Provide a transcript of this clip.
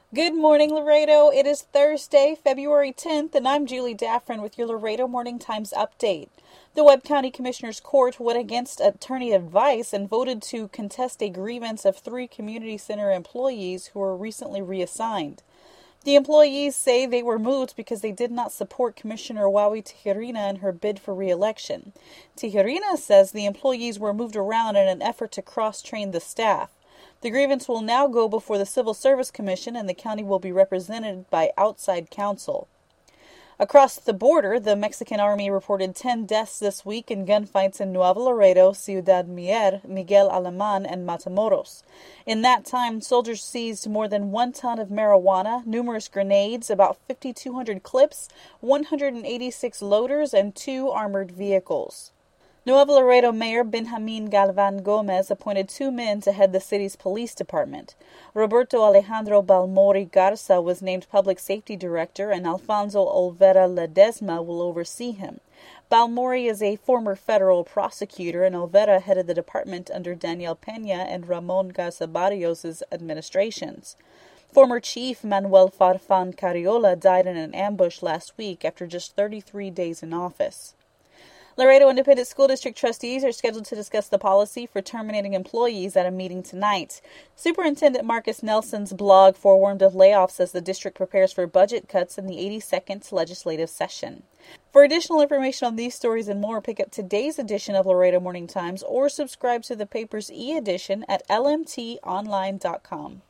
Good morning, Laredo. It is Thursday, February 10th, and I'm Julie Daffrin with your Laredo Morning Times update. The Webb County Commissioners Court went against attorney advice and voted to contest a grievance of 3 community center employees who were recently reassigned. The employees say they were moved because they did not support Commissioner Wawi Tijerina in her bid for re-election. Tijerina says the employees were moved around in an effort to cross-train the staff. The grievance will now go before the Civil Service Commission, and the county will be represented by outside counsel. Across the border, the Mexican Army reported 10 deaths this week in gunfights in Nuevo Laredo, Ciudad Mier, Miguel Alemán, and Matamoros. In that time, soldiers seized more than 1 ton of marijuana, numerous grenades, about 5,200 clips, 186 loaders, and 2 armored vehicles. Nuevo Laredo Mayor Benjamin Galvan Gomez appointed 2 men to head the city's police department. Roberto Alejandro Balmori Garza was named Public Safety Director, and Alfonso Olvera Ledesma will oversee him. Balmori is a former federal prosecutor, and Olvera headed the department under Daniel Peña and Ramon Garza Barrios' administrations. Former Chief Manuel Farfan Carriola died in an ambush last week after just 33 days in office. Laredo Independent School District trustees are scheduled to discuss the policy for terminating employees at a meeting tonight. Superintendent Marcus Nelson's blog forewarned of layoffs as the district prepares for budget cuts in the 82nd legislative session. For additional information on these stories and more, pick up today's edition of Laredo Morning Times or subscribe to the paper's e-edition at lmtonline.com.